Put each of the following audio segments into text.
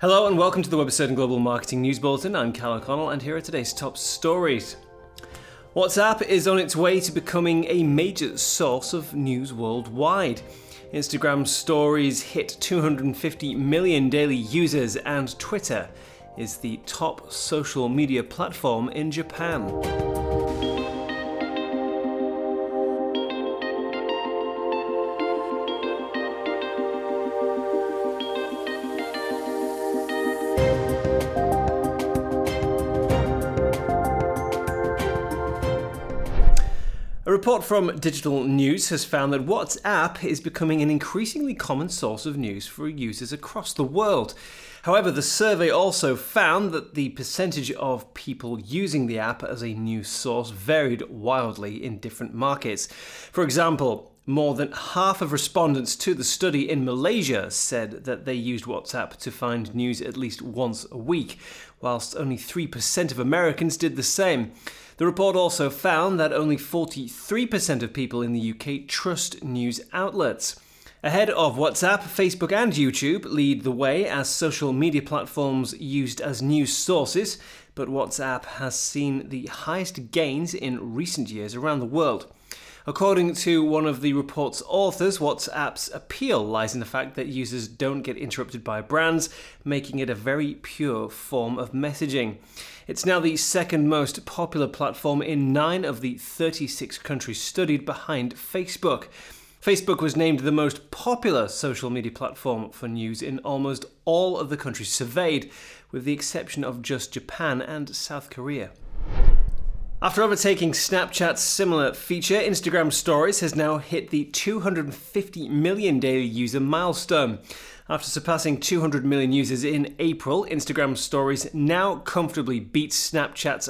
Hello and welcome to the Webster Global Marketing News Bulletin. I'm Cal O'Connell and here are today's top stories. WhatsApp is on its way to becoming a major source of news worldwide. Instagram stories hit 250 million daily users and Twitter is the top social media platform in Japan. A report from Digital News has found that WhatsApp is becoming an increasingly common source of news for users across the world. However, the survey also found that the percentage of people using the app as a news source varied wildly in different markets. For example, more than half of respondents to the study in Malaysia said that they used WhatsApp to find news at least once a week, whilst only 3% of Americans did the same. The report also found that only 43% of people in the UK trust news outlets. Ahead of WhatsApp, Facebook and YouTube lead the way as social media platforms used as news sources, but WhatsApp has seen the highest gains in recent years around the world. According to one of the report's authors, WhatsApp's appeal lies in the fact that users don't get interrupted by brands, making it a very pure form of messaging. It's now the second most popular platform in 9 of the 36 countries studied, behind Facebook. Facebook was named the most popular social media platform for news in almost all of the countries surveyed, with the exception of just Japan and South Korea. After overtaking Snapchat's similar feature, Instagram Stories has now hit the 250 million daily user milestone. After surpassing 200 million users in April, Instagram Stories now comfortably beats Snapchat's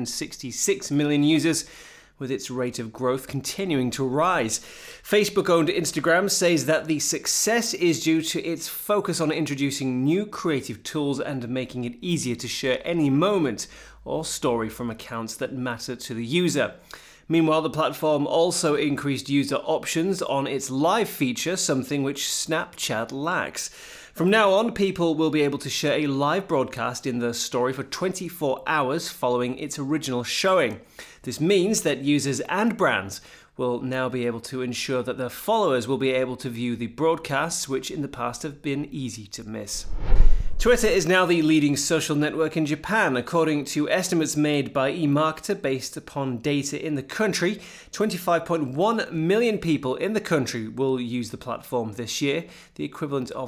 166 million users, with its rate of growth continuing to rise. Facebook-owned Instagram says that the success is due to its focus on introducing new creative tools and making it easier to share any moment or story from accounts that matter to the user. Meanwhile, the platform also increased user options on its live feature, something which Snapchat lacks. From now on, people will be able to share a live broadcast in the story for 24 hours following its original showing. This means that users and brands will now be able to ensure that their followers will be able to view the broadcasts, which in the past have been easy to miss. Twitter is now the leading social network in Japan. According to estimates made by eMarketer based upon data in the country, 25.1 million people in the country will use the platform this year, the equivalent of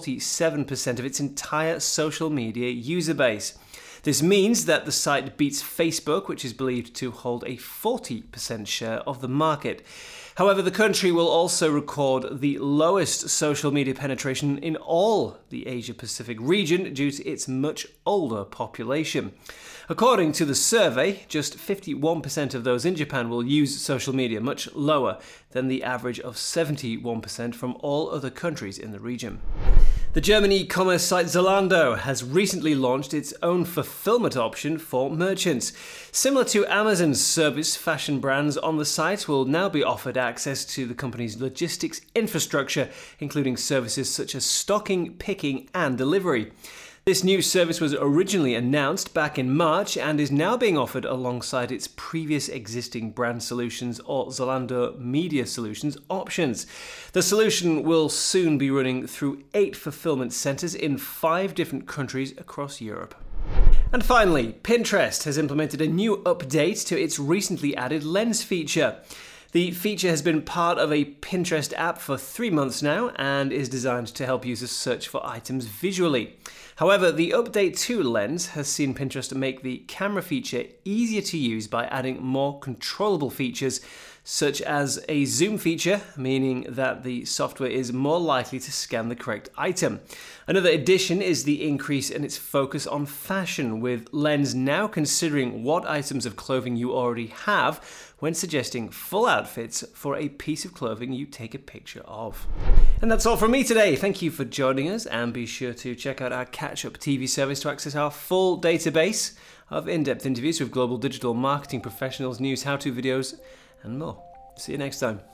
47% of its entire social media user base. This means that the site beats Facebook, which is believed to hold a 40% share of the market. However, the country will also record the lowest social media penetration in all the Asia-Pacific region due to its much older population. According to the survey, just 51% of those in Japan will use social media, much lower than the average of 71% from all other countries in the region. The German e-commerce site Zalando has recently launched its own fulfillment option for merchants. Similar to Amazon's service, fashion brands on the site will now be offered access to the company's logistics infrastructure, including services such as stocking, picking, and delivery. This new service was originally announced back in March and is now being offered alongside its previous existing brand solutions or Zalando Media Solutions options. The solution will soon be running through 8 fulfillment centers in 5 different countries across Europe. And finally, Pinterest has implemented a new update to its recently added Lens feature. The feature has been part of a Pinterest app for 3 months now and is designed to help users search for items visually. However, the update to Lens has seen Pinterest make the camera feature easier to use by adding more controllable features, such as a zoom feature, meaning that the software is more likely to scan the correct item. Another addition is the increase in its focus on fashion, with Lens now considering what items of clothing you already have when suggesting full outfits for a piece of clothing you take a picture of. And that's all from me today. Thank you for joining us, and be sure to check out our Catch-Up TV service to access our full database of in-depth interviews with global digital marketing professionals, news, how-to videos, and more. See you next time.